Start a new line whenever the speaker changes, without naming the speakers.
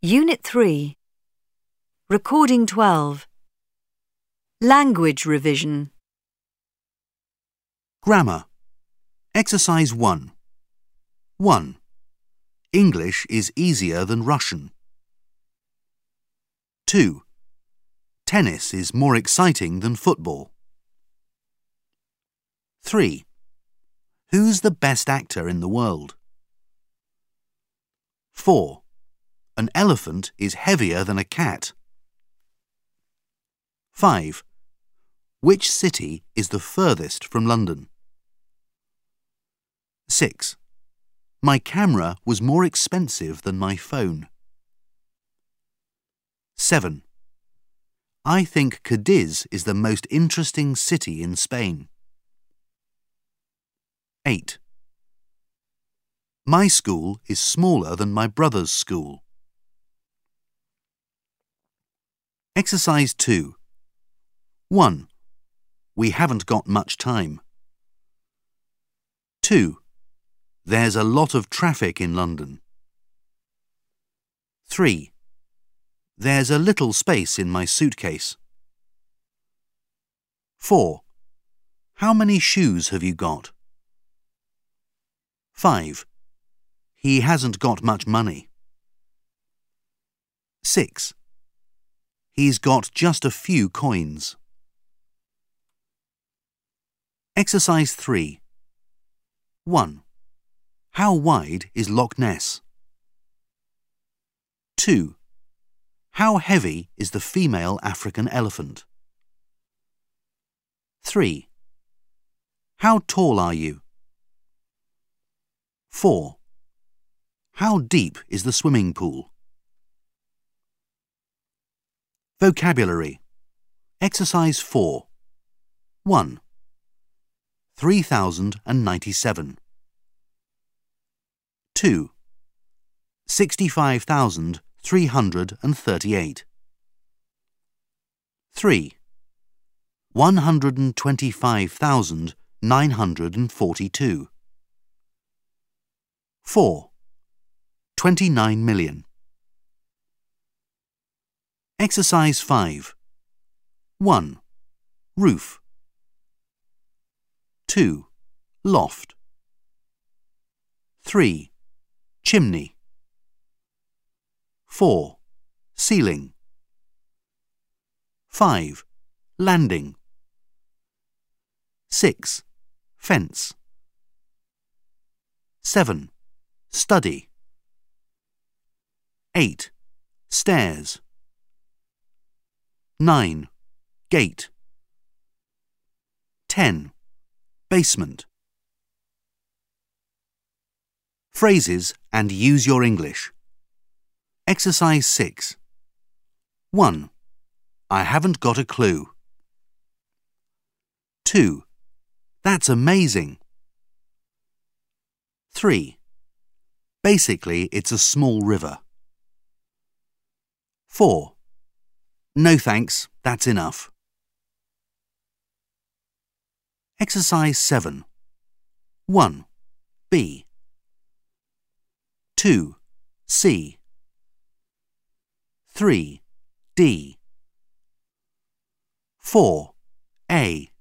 Unit 3. Recording 12. Language revision.
Grammar. Exercise 1. 1. English is easier than Russian. 2. Tennis is more exciting than football. 3. Who's the best actor in the world? 4. An elephant is heavier than a cat. 5. Which city is the furthest from London? 6. My camera was more expensive than my phone. 7. I think Cadiz is the most interesting city in Spain. 8. My school is smaller than my brother's school. Exercise 2. 1. We haven't got much time. 2. There's a lot of traffic in London. 3. There's a little space in my suitcase. 4. How many shoes have you got? 5. He hasn't got much money. 6. He's got just a few coins. Exercise 3. 1. How wide is Loch Ness? 2. How heavy is the female African elephant? 3. How tall are you? 4. How deep is the swimming pool? Vocabulary. Exercise 4. 1. 3,097. 2. 65,338. 3. 125,942. 4. 29 million. Exercise 5. 1. Roof. 2. Loft. 3. Chimney. 4. Ceiling. 5. Landing. 6. Fence. 7. Study. 8. Stairs. 9. Gate. 10. Basement. Phrases and use your English. Exercise 6. 1. I haven't got a clue. 2. That's amazing. 3. Basically, it's a small river. 4. No thanks, that's enough. Exercise 7. 1. B. 2. C. 3. D. 4. A.